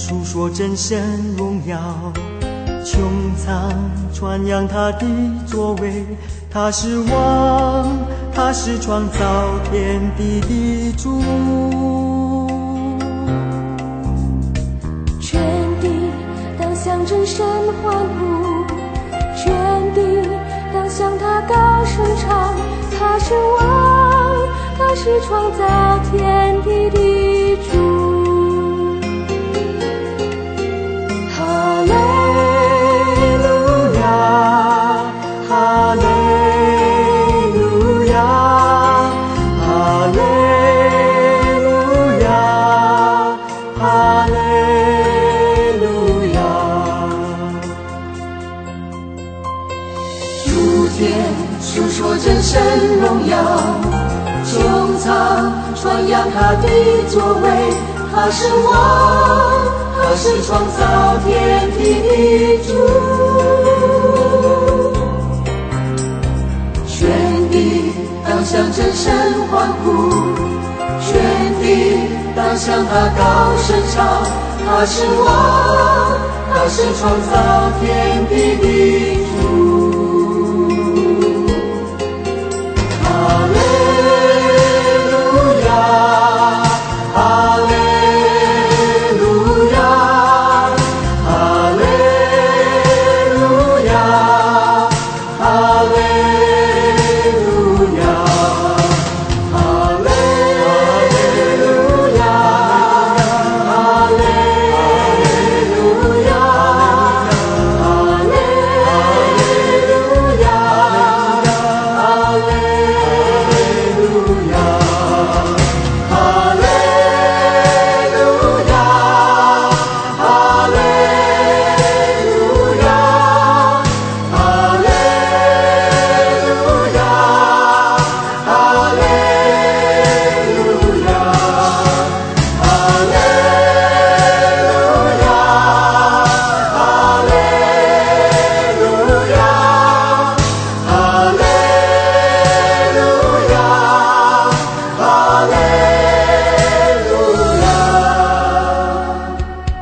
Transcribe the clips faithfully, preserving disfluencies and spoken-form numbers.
述说真神荣耀，穹苍传扬他的作为。他是王，他是创造天地的主。 全地当向真神欢呼，全地当向他高声唱。他是王，他是创造天地的主。哈利路亚，哈利路亚，哈利路亚，哈利路亚。诸天述说真神荣耀，穹苍传扬他的作为。他是王，他是创造天地的主。全地当向真神欢呼，全地当向他高声唱。他是王，他是创造天地的主。哈利路亚，哈利路亚，哈利路亚，哈利路亚，哈利路亚，哈利路亚，哈利路亚，哈利路亚，哈利路亚，哈利路亚，哈利路亚，哈利路亚，哈利路亚，哈利路亚，哈利路亚，哈利路亚。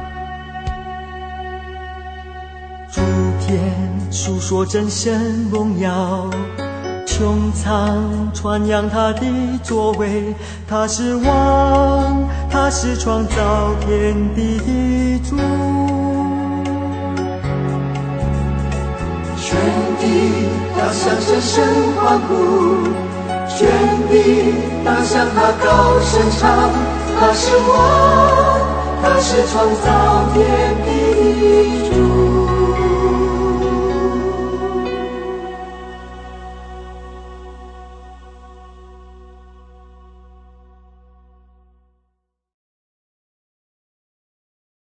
诸天述说真神荣耀，穹苍传扬他的作为。他是王，他是创造天地的主。 全地当向真神欢呼，全地当向他高声唱。他是王，他是创造天地的主。